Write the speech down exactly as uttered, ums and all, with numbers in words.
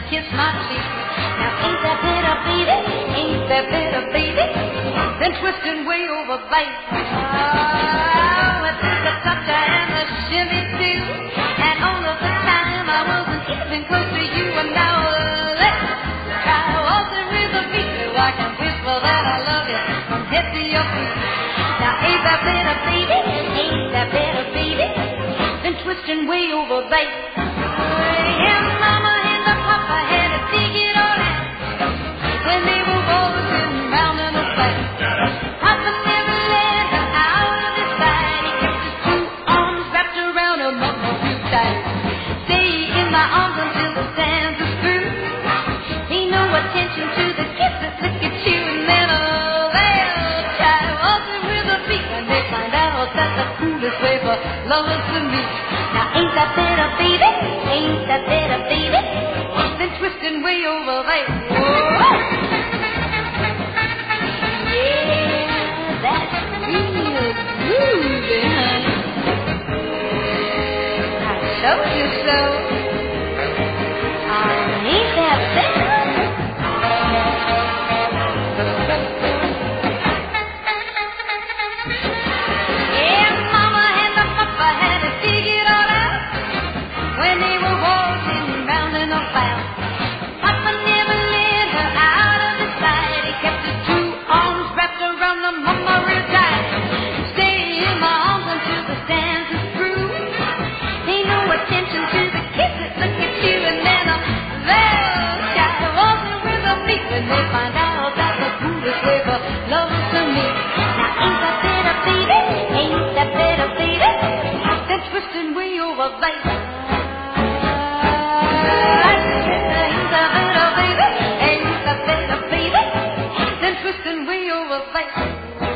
kiss my cheek. Now ain't that better, baby? Ain't that better, baby? Then twisting way over, baby. Oh, it took a toucher and a shimmy too. And all of the time I wasn't even close to you. And now let's try waltzing with the beat, so I can whisper that I love you from head to your feet. Now ain't that better, baby? Ain't that better, baby? Then twisting way over, baby. Yeah, mama and the papa had to dig it all out when they were waltzing round in the flat. Papa never let her out of his sight. He kept his two arms wrapped around her mama real tight. Stay in my arms until the sands are through. Pay no attention to the kisses, look at you, and then oh, they'll try waltzing with a beat when they find out that's the coolest way for lovers to meet. Now ain't that better, baby? Ain't that better, baby? Then twisting way over there. Whoa. Yeah, that's real groovy, honey. I told you so. Uh, ain't that better? Yeah, mama and the papa had to figure it all out when they were waltzing round in a cloud. Papa never let her out of his sight. He kept his two arms wrapped around the mama real tight. Stay in my arms until the dance is through. Pay no attention to the kisses, look at you, and then uh, they'll start waltzing with a beat when they find out that's the coolest way for lovers to meet. Now ain't that better, baby? Ain't that better, baby? Then twisting way over, baby. Ain't that better, baby? Ain't that better, baby? Then twisting way over, baby.